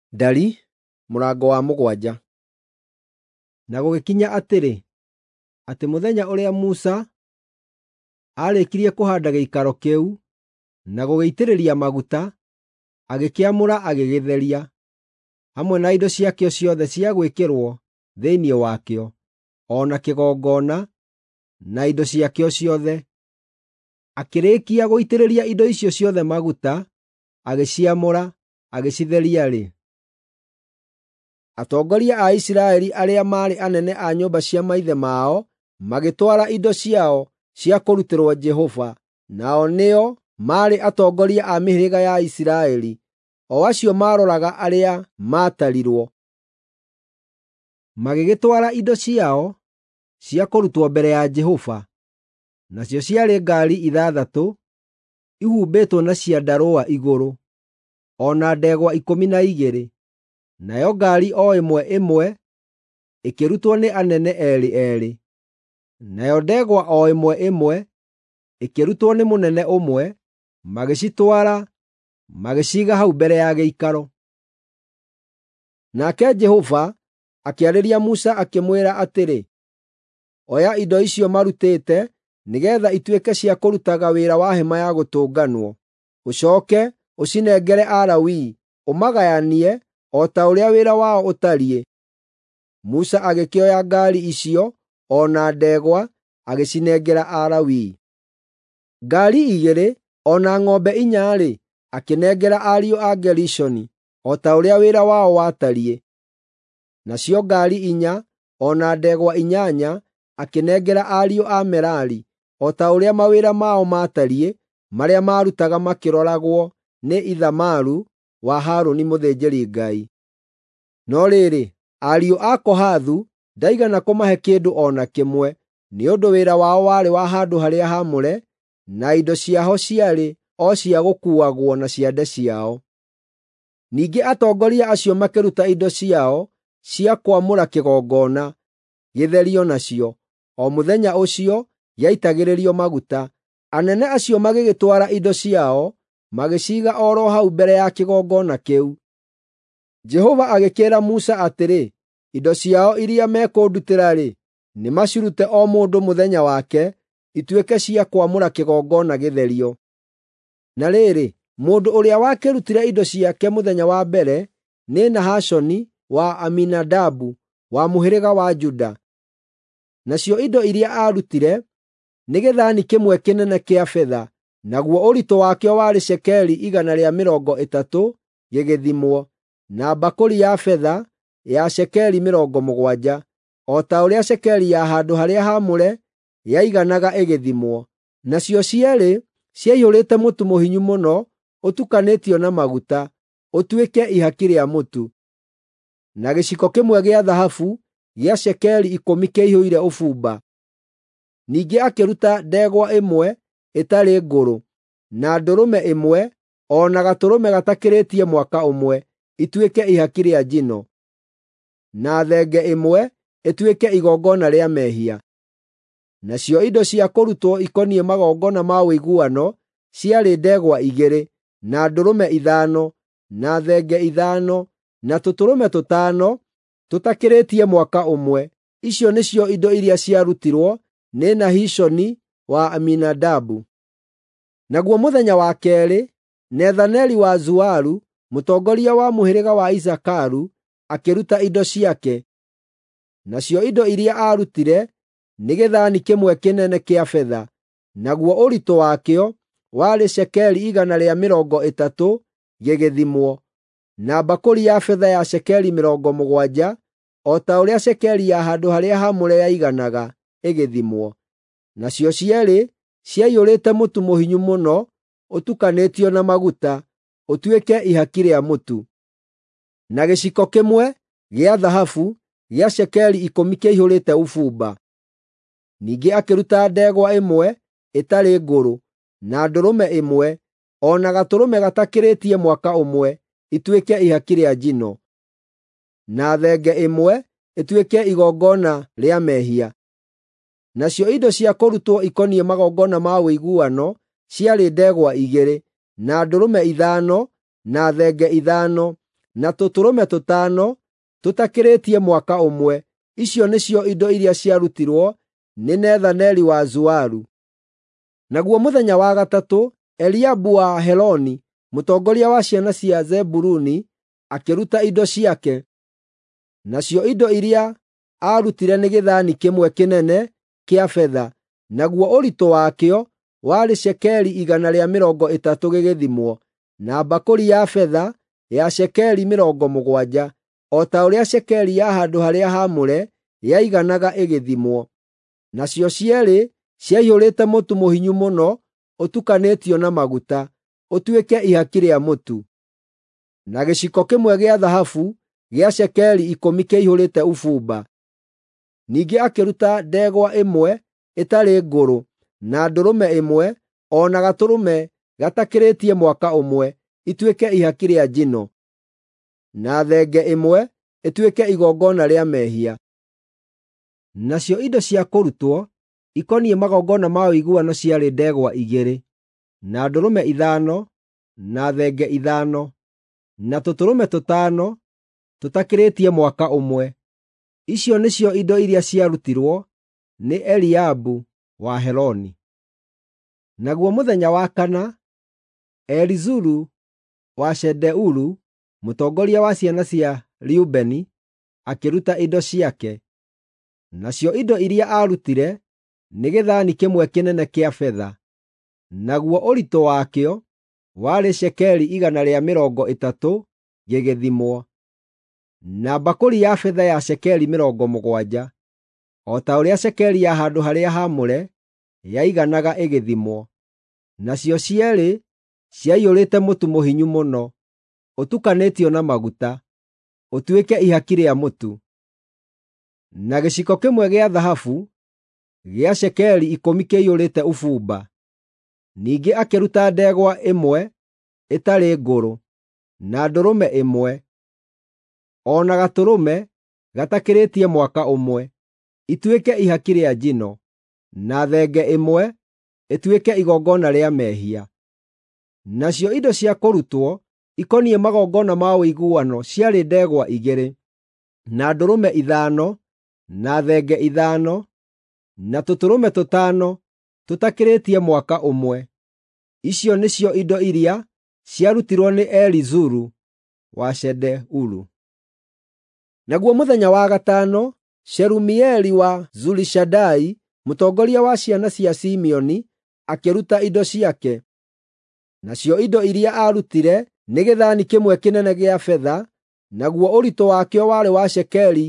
Ndari, mũrango wa mũgwanja. Na gũgĩkinya atĩ mũthenya ũrĩa Musa aarĩkirie kũhaanda gĩikaro kĩu na gũgĩitĩrĩria maguta, agĩkĩamũra agĩgĩtheria, hamwe na indo ciakĩo ciothe cia gwĩkĩrwo thĩinĩ wakĩo, o na kĩgongona na indo ciakĩo ciothe. Akĩrĩkia gũitĩrĩria indo icio ciothe maguta, agĩciamũra, agĩcitheria-rĩ, atongoria a Isiraeli arĩa maarĩ anene a nyũmba cia maithe mao magĩtwara indo ciao cia kũrutĩrwo Jehova, nao nĩo maarĩ atongoria a mĩhĩrĩga ya Isiraeli, o acio maaroraga arĩa maatarirwo. Magĩgĩtwara indo ciao cia kũrutwo mbere ya Jehova, nacio ciarĩ ngaari 6 ihumbĩtwo na ciandarũa igũrũ, o na ndegwa 12, nayo ngaari o ĩmwe ĩmwe ĩkĩrutwo nĩ anene eerĩ, nayo ndegwa o ĩmwe ĩmwe ĩkĩrutwo nĩ mũnene ũmwe, magĩcitwara magĩciiga hau mbere ya gĩikaro. Nake Jehova akĩarĩria Musa akĩmwĩra atĩrĩ, oya indo icio marutĩte nĩgeetha ituĩke cia kũrutaga wĩra wa Hema-ya-Gũtũnganwo, ũcooke ũcinengere Alawii, ũmagayanie o ta ũrĩa wĩra wao ũtariĩ. Musa agĩkĩoya ngaari icio o na ndegwa agĩcinengera Alawii. Ngaari 2 o na ng'ombe 4-rĩ, akĩnengera ariũ a Gerishoni, o ta ũrĩa wĩra wao watariĩ. Nacio ngaari 4 o na ndegwa 8 akĩnengera ariũ a Merari, o ta ũrĩa mawĩra mao maatariĩ, marĩa maarutaga makĩroragwo nĩ Ithamaru wa Harũni mũthĩnjĩri-Ngai. No rĩrĩ, ariũ a Kohathu ndaigana kũmahe kĩndũ o na kĩmwe, nĩ ũndũ wĩra wao warĩ wa handũ-harĩa-haamũre, na indo ciaho ciarĩ o cia gũkuuagwo na ciande ciao. Ningĩ atongoria acio makĩruta indo ciao cia kwamũra kĩgongona gĩtherio nacio, o mũthenya ũcio gĩaitagĩrĩrio maguta. Anene acio magĩgĩtwara indo ciao magĩciiga o ro hau mbere ya kĩgongona kĩu. Jehova agĩkĩĩra Musa atĩrĩ, indo ciao iria mekũndutĩra-rĩ, nĩmacirute o mũndũ mũthenya wake, ituĩke cia kwamũra kĩgongona gĩtherio. Na rĩrĩ, mũndũ ũrĩa wakĩrutire indo ciake mũthenya wa mbere nĩ Nahashoni wa Aminadabu wa mũhĩrĩga wa Juda. Nacio indo iria aarutire nĩ gĩthaani kĩmwe kĩnene kĩa betha, naguo ũritũ wakĩo warĩ cekeri 130 gĩgĩthimwo, na mbakũri ya betha ya cekeri 70, o ta ũrĩa cekeri ya handũ-harĩa-haamũre yaiganaga ĩgĩthimwo. Nacio cierĩ ciaihũrĩte mũtu mũhinyu mũno ũtukanĩtio na maguta, ũtuĩke ihaki rĩa mũtu, na gĩciko kĩmwe gĩa thahabu gĩa cekeri 10 kĩaihũire ũbumba. Ningĩ akĩruta ndegwa 1 ĩtarĩ ngũrũ, na ndũrũme 1 o na gatũrũme gatakĩrĩtie mwaka ũmwe, ituĩke ihaki rĩa njino, na thenge 1 ĩtuĩke igongona rĩa mehia. Nacio indo cia kũrutwo ikoniĩ magongona ma ũiguano ciarĩ ndegwa 2, na ndũrũme 5, na thenge 5, na tũtũrũme 5 tũtakĩrĩtie mwaka ũmwe. Icio nĩcio indo iria ciarutirwo nĩ Nahishoni wa Aminadabu. Naguo mũthenya wa keerĩ, Nethaneli wa Zuaru, mũtongoria wa mũhĩrĩga wa Isakaru, akĩruta indo ciake. Nacio indo iria aarutire nĩ gĩthaani kĩmwe kĩnene kĩa betha, naguo ũritũ wakĩo warĩ cekeri 130 gĩgĩthimwo, na mbakũri ya betha ya cekeri 70, o ta ũrĩa cekeri ya handũ-harĩa-haamũre yaiganaga ĩgĩthimwo. Nacio cierĩ ciaiyũrĩte mũtu mũhinyu mũno ũtukanĩtio na maguta, ũtuĩke ihaki rĩa mũtu, na gĩciko kĩmwe gĩa thahabu gĩa cekeri 10 kĩaihũrĩte ũbumba. Ningĩ akĩruta ndegwa 1 ĩtarĩ ngũrũ, na ndũrũme 1 o na gatũrũme gatakĩrĩtie mwaka ũmwe, ituĩke ihaki rĩa njino, na thenge 1 ĩtuĩke igongona rĩa mehia. Nacio indo cia kũrutwo ikoniĩ magongona ma ũiguano ciarĩ ndegwa 2, na ndũrũme 5, na thenge 5, na tũtũrũme 5 tũtakĩrĩtie mwaka ũmwe. Icio nĩcio indo iria ciarutirwo nĩ Nethaneli wa Zuaru. Naguo mũthenya wa gatatũ, Eliabu wa Heloni, mũtongoria wa ciana cia Zebuluni, akĩruta indo ciake. Nacio indo iria aarutire nĩ gĩthaani kĩmwe kĩnene kĩa betha, naguo ũritũ wakĩo warĩ cekeri 130 gĩgĩthimwo, na mbakũri ya betha ya cekeri 70, o ta ũrĩa cekeri ya handũ-harĩa-haamũre yaiganaga ĩgĩthimwo. Nacio cierĩ ciaihũrĩte mũtu mũhinyu mũno ũtukanĩtio na maguta, ũtuĩke ihaki rĩa mũtu. Na gĩciko kĩmwe gĩa thahabu gĩa cekeri 10 kĩaihũrĩte ũbumba. Ningĩ akĩruta ndegwa ĩmwe ĩtarĩ ngũrũ, na ndũrũme ĩmwe, o na gatũrũme gatakĩrĩtie mwaka ũmwe, ituĩke ihaki rĩa njino, na thenge ĩmwe ĩtuĩke igongona rĩa mehia. Nacio indo cia kũrutwo ikoniĩ magongona ma ũiguano ciarĩ ndegwa 2, na ndũrũme 5, na thenge 5, na tũtũrũme 5 tũtakĩrĩtie mwaka ũmwe. Icio nĩcio indo iria ciarutirwo nĩ Eliabu wa Heloni. Naguo mũthenya wa 4, Elizuru wa Shedeuru, mũtongoria wa ciana cia Reubeni, akĩruta indo ciake. Nacio indo iria aarutire nĩ gĩthaani kĩmwe kĩnene kĩa betha, naguo ũritũ wakĩo warĩ cekeri 130 gĩgĩthimwo, na mbakũri ya betha ya cekeri 70, o ta ũrĩa cekeri ya handũ-harĩa-haamũre yaiganaga ĩgĩthimwo. Nacio cierĩ ciaihũrĩte mũtu mũhinyu mũno ũtukanĩtio na maguta, ũtuĩke ihaki rĩa mũtu. Na gĩciko kĩmwe gĩa thahabu gĩa cekeri 10 kĩaihũrĩte ũbumba. Ningĩ akĩruta ndegwa ĩmwe ĩtarĩ ngũrũ, na ndũrũme ĩmwe, o na gatũrũme gatakĩrĩtie mwaka ũmwe, ituĩke ihaki rĩa njino, na thenge ĩmwe ĩtuĩke igongona rĩa mehia. Nacio indo cia kũrutwo ikoniĩ magongona ma ũiguano ciarĩ ndegwa 2, na ndũrũme 5, na thenge 5, na tũtũrũme 5 tũtakĩrĩtie mwaka ũmwe. Icio nĩcio indo iria ciarutirwo nĩ Elizuru wa Shedeuru. Naguo mũthenya wa gatano, Shelumieli wa Zurishadai, mũtongoria wa ciana cia Simeoni, akĩruta indo ciake. Nacio indo iria aarutire nĩ gĩthaani kĩmwe kĩnene gĩa betha, naguo ũritũ wakĩo warĩ wa cekeri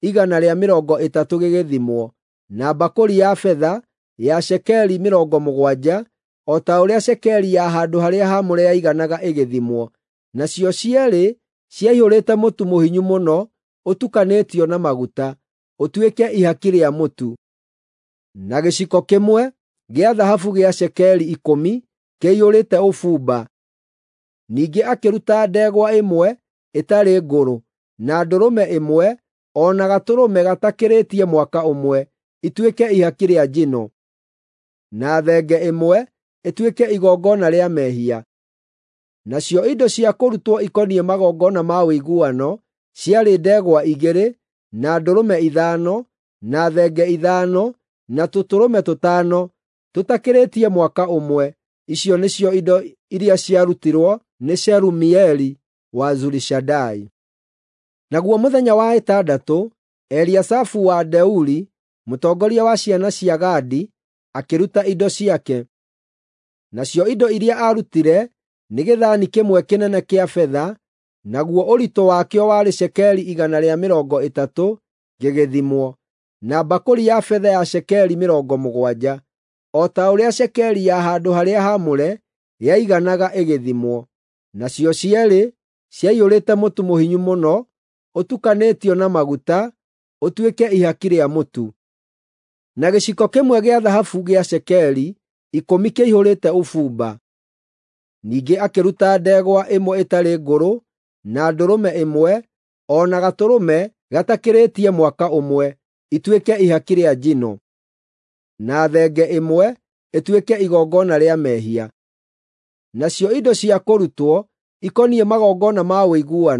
130 gĩgĩthimwo, na mbakũri ya betha ya cekeri 70, o ta ũrĩa cekeri ya handũ-harĩa-haamũre yaiganaga ĩgĩthimwo. Nacio cierĩ ciaihũrĩte mũtu mũhinyu mũno ũtukanĩtio na maguta, ũtuĩke ihaki rĩa mũtu. Na gĩciko kĩmwe gĩa thahabu gĩa cekeri 10 kĩaihũrĩte ũbumba. Ningĩ akĩruta ndegwa ĩmwe ĩtarĩ ngũrũ, na ndũrũme ĩmwe, o na gatũrũme gatakĩrĩtie mwaka ũmwe, ituĩke ihaki rĩa njino, na thenge ĩmwe ĩtuĩke igongona rĩa mehia. Nacio indo cia kũrutwo ikoniĩ magongona ma ũiguano ciarĩ ndegwa 2, na ndũrũme 5, na thenge 5, na tũtũrũme 5 tũtakĩrĩtie mwaka ũmwe. Icio nĩcio indo iria ciarutirwo nĩ Shelumieli wa Zurishadai. Naguo mũthenya wa 6, Eliasafu wa Deuri, mũtongoria wa ciana cia Gadi, akĩruta indo ciake. Nacio indo iria aarutire nĩ gĩthaani kĩmwe kĩnene kĩa betha, naguo ũritũ wakĩo warĩ cekeri 130 gĩgĩthimwo, na mbakũri ya betha ya cekeri 70, o ta ũrĩa cekeri ya handũ-harĩa-haamũre yaiganaga ĩgĩthimwo. Nacio cierĩ ciaihũrĩte mũtu mũhinyu mũno ũtukanĩtio na maguta, ũtuĩke ihaki rĩa mũtu. Na gĩciko kĩmwe gĩa thahabu gĩa cekeri 10 kĩaihũrĩte ũbumba. Ningĩ akĩruta ndegwa ĩmwe ĩtarĩ ngũrũ, na ndũrũme ĩmwe, o na gatũrũme gatakĩrĩtie mwaka ũmwe, ituĩke ihaki rĩa njino, na thenge ĩmwe ĩtuĩke igongona rĩa mehia. Nacio indo cia kũrutwo ikoniĩ magongona ma ũiguano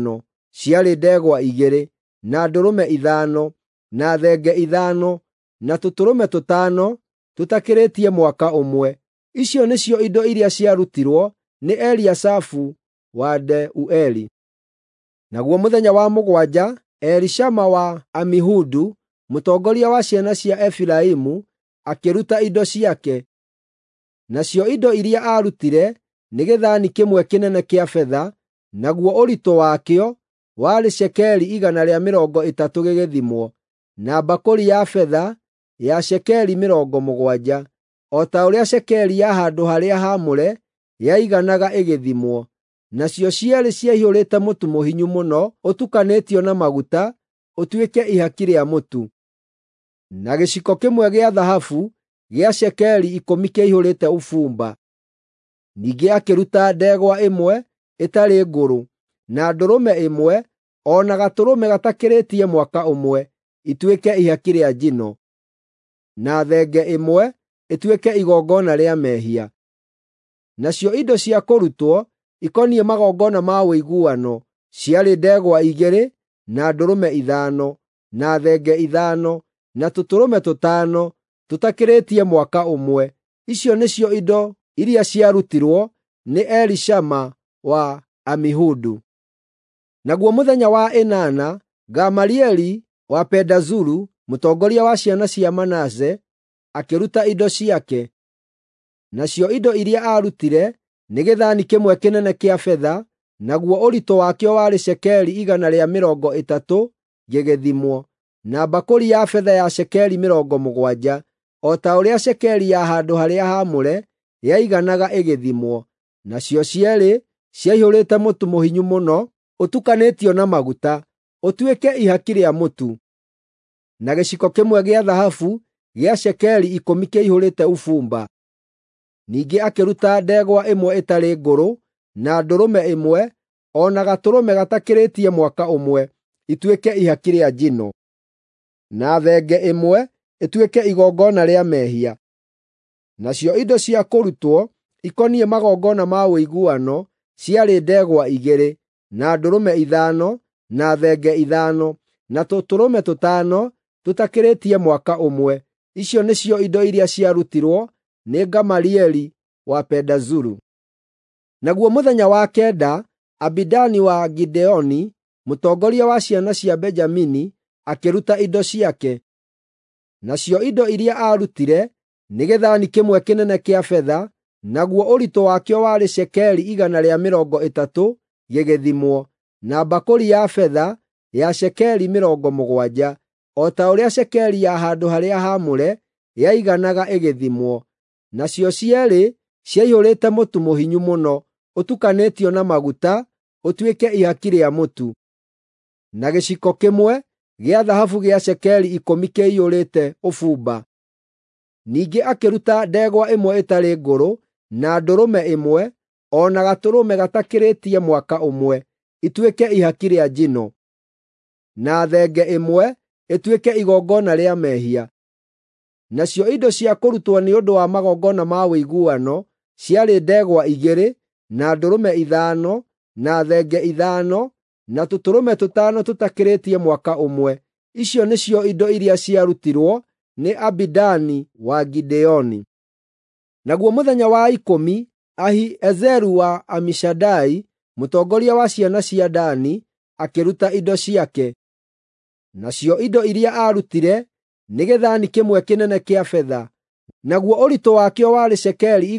ciarĩ ndegwa 2 na ndũrũme 5 na thenge 5 na tũtũrũme 5 tũtakĩrĩtie mwaka ũmwe. Icio nĩcio indo iria ciarutirwo nĩ Eliasafu wa Deueli. Naguo mũthenya wa 7, Elishama wa Amihudu, mũtongoria wa ciana cia Efiraimu, akĩruta indo ciake. Nacio indo iria aarutire nĩ gĩthaani kĩmwe kĩnene kĩa betha, naguo ũritũ wakĩo warĩ cekeri 130 gĩgĩthimwo, na mbakũri ya betha ya cekeri 70, o ta ũrĩa cekeri ya handũ-harĩa-haamũre yaiganaga ĩgĩthimwo. Nacio cierĩ ciaihũrĩte mũtu mũhinyu mũno ũtukanĩtio na maguta ũtuĩke ihaki rĩa mũtu, na gĩciko kĩmwe gĩa thahabu gĩa cekeri 10 kĩaihũrĩte ũbumba. Ningĩ akĩruta ndegwa 1 ĩtarĩ ngũrũ, na ndũrũme 1 o na gatũrũme gatakĩrĩtie mwaka ũmwe ituĩke ihaki rĩa njino, na thenge 1 ĩtuĩke igongona rĩa mehia. Nacio indo cia kũrutwo ikoniĩ magongona ma ũiguano ciarĩ ndegwa 2 na ndũrũme 5 na thenge 5 na tũtũrũme 5 tũtakĩrĩtie mwaka ũmwe. Icio nĩcio indo iria ciarutirwo nĩ Elishama wa Amihudu. Naguo mũthenya wa 8, Gamalieli wa Pedazuru, mũtongoria wa ciana cia Manase, akĩruta indo ciake. Nacio indo iria aarutire nĩ gĩthaani kĩmwe kĩnene kĩa betha, naguo ũritũ wakĩo warĩ cekeri 130 gĩgĩthimwo, na mbakũri ya betha ya cekeri 70, o ta ũrĩa cekeri ya handũ-harĩa-haamũre yaiganaga ĩgĩthimwo. Nacio cierĩ ciaihũrĩte mũtu mũhinyu mũno ũtukanĩtio na maguta ũtuĩke ihaki rĩa mũtu, na gĩciko kĩmwe gĩa thahabu gĩa cekeri 10 kĩaihũrĩte ũbumba. Ningĩ akĩruta ndegwa 1 ĩtarĩ ngũrũ, na ndũrũme 1 o na gatũrũme gatakĩrĩtie mwaka ũmwe ituĩke ihaki rĩa njino, na thenge 1 ĩtuĩke igongona rĩa mehia. Nacio indo cia kũrutwo ikoniĩ magongona ma ũiguano ciarĩ ndegwa 2 na ndũrũme 5 na thenge 5 na tũtũrũme 5 tũtakĩrĩtie mwaka ũmwe. Icio nĩcio indo iria ciarutirwo nĩ Gamalieli wa Pedazuru. Naguo mũthenya wa 9, Abidani wa Gideoni, mũtongoria wa ciana cia Benjamini, akĩruta indo ciake. Nacio indo iria aarutire nĩ gĩthaani kĩmwe kĩnene kĩa betha, naguo ũritũ wakĩo warĩ cekeri 130 gĩgĩthimwo, na mbakũri ya betha ya cekeri 70, o ta ũrĩa cekeri ya handũ-harĩa-haamũre yaiganaga ĩgĩthimwo. Nacio cierĩ ciaihũrĩte mũtu mũhinyu mũno ũtukanĩtio na maguta ũtuĩke ihaki rĩa mũtu, na gĩciko kĩmwe gĩa thahabu gĩa cekeri 10 kĩaihũrĩte ũbumba. Ningĩ akĩruta ndegwa 1 ĩtarĩ ngũrũ, na ndũrũme 1 o na gatũrũme gatakĩrĩtie mwaka ũmwe ituĩke ihaki rĩa njino, na thenge 1 ĩtuĩke igongona rĩa mehia. Nacio indo cia kũrutwo nĩ ũndũ wa magongona ma ũiguano ciarĩ ndegwa 2 na ndũrũme 5 na thenge 5 na tũtũrũme 5 tũtakĩrĩtie mwaka ũmwe. Icio nĩcio indo iria ciarutirwo nĩ Abidani wa Gideoni. Naguo mũthenya wa 10, Ahiezeru wa Amishadai, mũtongoria wa ciana cia Dani, akĩruta indo ciake. Nacio indo iria aarutire nĩ gĩthaani kĩmwe kĩnene kĩa betha, naguo ũritũ wakĩo warĩ cekeri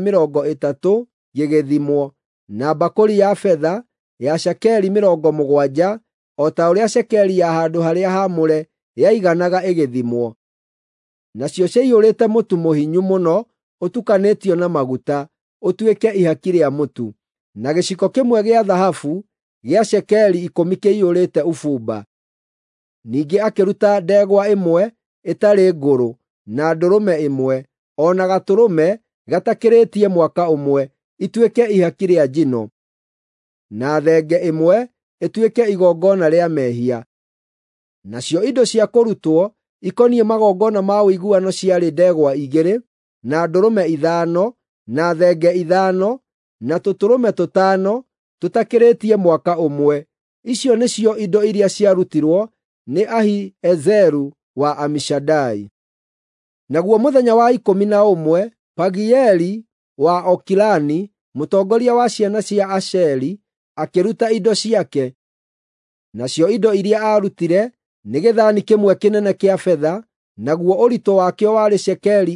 130 gĩgĩthimwo, na mbakũri ya betha ya cekeri 70, o ta ũrĩa cekeri ya handũ-harĩa-haamũre yaiganaga ĩgĩthimwo. Nacio ciaihũrĩte mũtu mũhinyu mũno ũtukanĩtio na maguta ũtuĩke ihaki rĩa mũtu, na gĩciko kĩmwe gĩa thahabu gĩa cekeri 10 kĩaihũrĩte ũbumba. Ningĩ akĩruta ndegwa 1 ĩtarĩ ngũrũ, na ndũrũme 1 o na gatũrũme gatakĩrĩtie mwaka ũmwe ituĩke ihaki rĩa njino, na thenge 1 ĩtuĩke igongona rĩa mehia. Nacio indo cia kũrutwo ikoniĩ magongona ma ũiguano ciarĩ ndegwa 2 na ndũrũme 5 na thenge 5 na tũtũrũme 5 tũtakĩrĩtie mwaka ũmwe. Icio nĩcio indo iria ciarutirwo nĩ Ahiezeru wa Amishadai. Naguo mũthenya wa 11, Pagieli wa Okirani, mũtongoria wa ciana cia Asheri, akĩruta indo ciake. Nacio indo iria aarutire nĩ gĩthaani kĩmwe kĩnene kĩa betha, naguo ũritũ wakĩo warĩ cekeri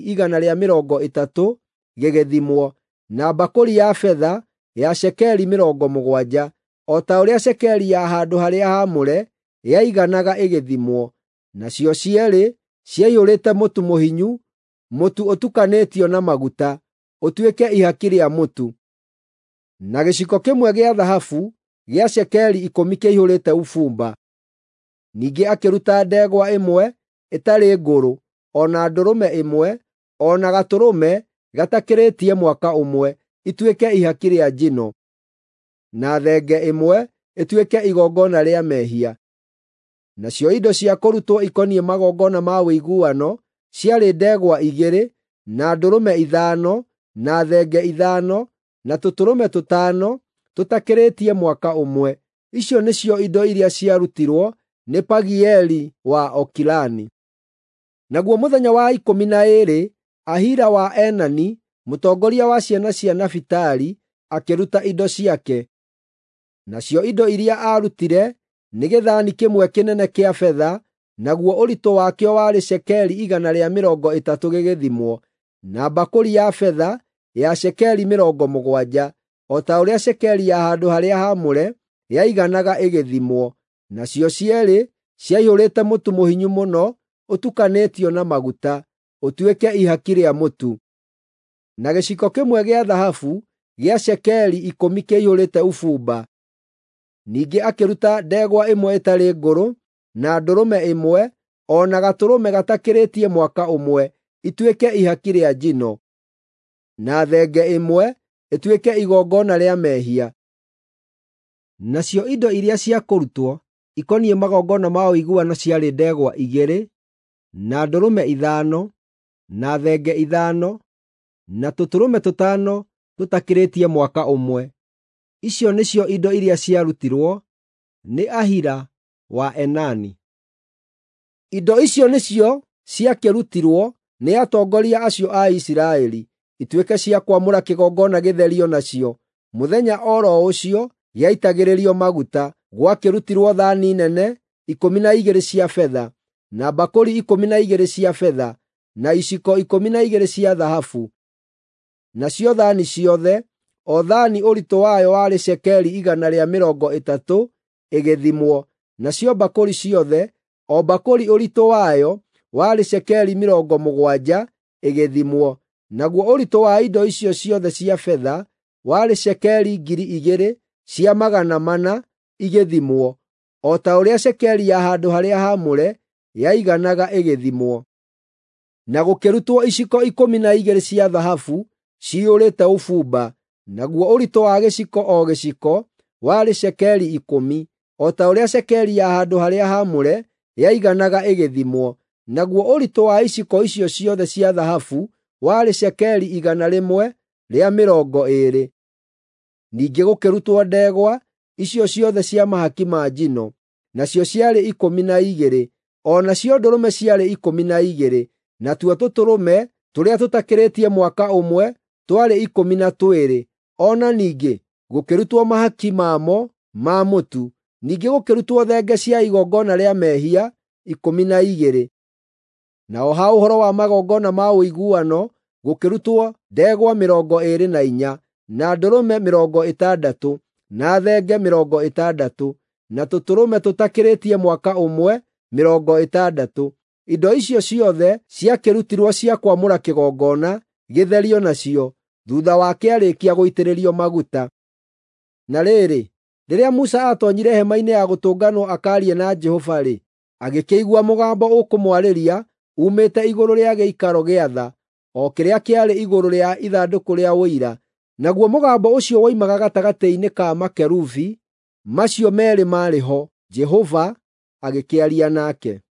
130 gĩgĩthimwo, na mbakũri ya betha ya cekeri 70, o ta ũrĩa cekeri ya handũ-harĩa-haamũre yaiganaga ĩgĩthimwo. Nacio cierĩ ciaiyũrĩte mũtu mũhinyu, mũtu ũtukanĩtio na maguta, ũtuĩke ihaki rĩa mũtu. Na gĩciko kĩmwe gĩa thahabu gĩa cekeri 10 kĩihũrĩte ũbumba. Ningĩ akĩruta ndegwa ĩmwe ĩtarĩ ngũrũ, o na ndũrũme ĩmwe, o na gatũrũme gatakĩrĩtie mwaka ũmwe, ituĩke ihaki rĩa njino, na thenge ĩmwe ĩtuĩke igongona rĩa mehia. Nacio indo cia kũrutwo ikoniĩ magongona ma ũiguano ciarĩ ndegwa 2, na ndũrũme 5, na thenge 5, na tũtũrũme 5 tũtakĩrĩtie mwaka ũmwe. Icio nĩcio indo iria ciarutirwo nĩ Pagieli wa Okirani. Naguo mũthenya wa 12, Ahira wa Enani, mũtongoria wa ciana cia Nafitali, akĩruta indo ciake. Nacio indo iria aarutire nĩ gĩthaani kĩmwe kĩnene kĩa betha, naguo ũritũ wakĩo warĩ cekeri 130 gĩgĩthimwo, na mbakũri ya betha ya cekeri 70, o ta ũrĩa cekeri ya handũ-harĩa-haamũre yaiganaga ĩgĩthimwo. Nacio cierĩ ciaiyũrĩte mũtu mũhinyu mũno, ũtukanĩtio na maguta, ũtuĩke ihaki rĩa mũtu. Na gĩciko kĩmwe gĩa thahabu gĩa cekeri 10 kĩiyũrĩte ũbumba. Ningĩ akĩruta ndegwa ĩmwe ĩtarĩ ngũrũ, na ndũrũme ĩmwe, o na gatũrũme gatakĩrĩtie mwaka ũmwe, ituĩke ihaki rĩa njino, na thenge ĩmwe ĩtuĩke igongona rĩa mehia. Nacio indo iria cia kũrutwo ikoniĩ magongona ma ũiguano ciarĩ ndegwa 2, na ndũrũme 5, na thenge 5, na tũtũrũme 5 tũtakĩrĩtie mwaka ũmwe. Icio nĩcio indo iria ciarutirwo nĩ Ahira wa Enani. Indo icio nĩcio ciakĩrutirwo nĩ atongoria acio a Isiraeli, ituĩke cia kwamũra kĩgongona gĩtherio nacio. Mũthenya o ro ũcio gĩaitagĩrĩrio maguta, gwakĩrutirwo thaani nene 12 cia betha, na mbakũri 12 cia betha, na iciko 12 cia thahabu. Nacio thaani ciothe, o thaani ũritũ wayo warĩ cekeri 130 ĩgĩthimwo. Nacio mbakũri ciothe, o mbakũri ũritũ wayo warĩ cekeri 70 ĩgĩthimwo. Naguo ũritũ wa indo icio ciothe cia betha warĩ cekeri 2,000 cia 400 igĩthimwo, o ta ũrĩa cekeri ya handũ-harĩa-haamũre yaiganaga ĩgĩthimwo. Na gũkĩrutwo iciko 12 cia thahabu ciyũrĩte ũbumba. Naguo ũritũ wa gĩciko o gĩciko warĩ cekeri 10, o ta ũrĩa cekeri ya handũ-harĩa-haamũre yaiganaga ĩgĩthimwo. Naguo ũritũ wa iciko icio ciothe cia thahabu warĩ cekeri 120. Ningĩ gũkĩrutwo ndegwa icio ciothe cia mahaki ma njino, nacio ciarĩ 12, o nacio ndũrũme ciarĩ 12, natuo tũtũrũme tũrĩa tũtakĩrĩtie mwaka ũmwe twarĩ 12. O na ningĩ gũkĩrutwo mahaki mamo ma mũtu. Ningĩ gũkĩrutwo thenge cia igongona rĩa mehia 12. Nao ha ũhoro wa magongona ma ũiguano gũkĩrutwo ndegwa 24, na ndũrũme 60, na thenge 60, na tũtũrũme tũtakĩrĩtie mwaka ũmwe 60. Indo icio ciothe ciakĩrutirwo cia kwamũra kĩgongona gĩtherio nacio, thutha wa kĩarĩkia gũitĩrĩrio maguta. Na rĩrĩ, rĩrĩa Musa atoonyire hema-inĩ ya gũtũnganwo akaarie na Jehova-rĩ, agĩkĩigua mũgambo ũkũmwarĩria umĩte igũrũ rĩa gĩikaro gĩa tha, o kĩrĩa kĩarĩ igũrũ rĩa ithandũkũ rĩa ũira. Naguo mũgambo ũcio woimaga gatagatĩ-inĩ ka makerubi macio merĩ marĩ ho, Jehova agĩkĩaria nake.